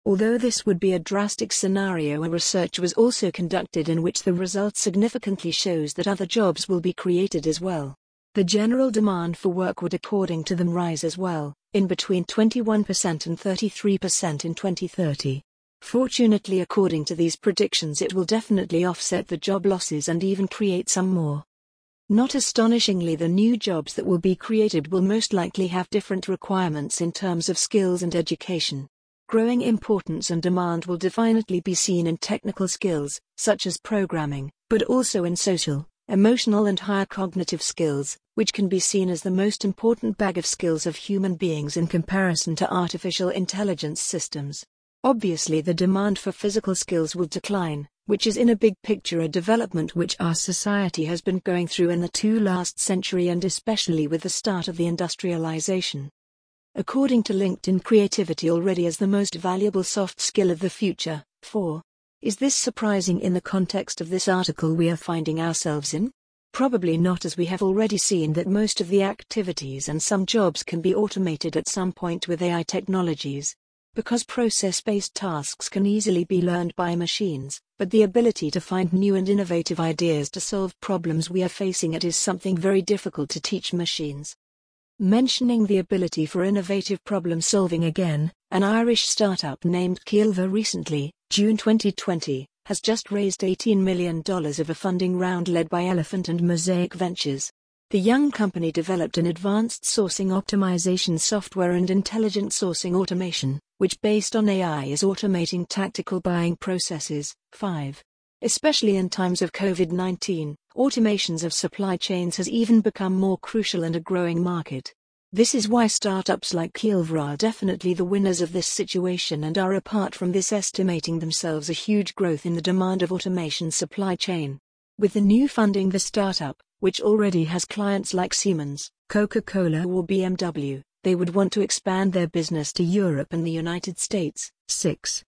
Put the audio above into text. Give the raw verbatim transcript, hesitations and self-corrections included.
Although this would be a drastic scenario, a research was also conducted in which the results significantly shows that other jobs will be created as well. The general demand for work would according to them rise as well, in between twenty-one percent and thirty-three percent in twenty thirty. Fortunately, according to these predictions, it will definitely offset the job losses and even create some more. Not astonishingly, the new jobs that will be created will most likely have different requirements in terms of skills and education. Growing importance and demand will definitely be seen in technical skills, such as programming, but also in social, emotional and higher cognitive skills, which can be seen as the most important bag of skills of human beings in comparison to artificial intelligence systems. Obviously, the demand for physical skills will decline, which is in a big picture a development which our society has been going through in the two last century, and especially with the start of the industrialization. According to LinkedIn, creativity already is the most valuable soft skill of the future. four. Is this surprising in the context of this article we are finding ourselves in? Probably not, as we have already seen that most of the activities and some jobs can be automated at some point with A I technologies. Because process-based tasks can easily be learned by machines, but the ability to find new and innovative ideas to solve problems we are facing it is something very difficult to teach machines. Mentioning the ability for innovative problem-solving again, an Irish startup named Keelva recently, June twenty twenty, has just raised eighteen million dollars of a funding round led by Elephant and Mosaic Ventures. The young company developed an advanced sourcing optimization software and intelligent sourcing automation, which based on A I is automating tactical buying processes. five. Especially in times of COVID nineteen, automations of supply chains has even become more crucial and a growing market. This is why startups like Keelva are definitely the winners of this situation and are, apart from this, estimating themselves a huge growth in the demand of automation supply chain. With the new funding, the startup, which already has clients like Siemens, Coca-Cola or B M W, they would want to expand their business to Europe and the United States. six.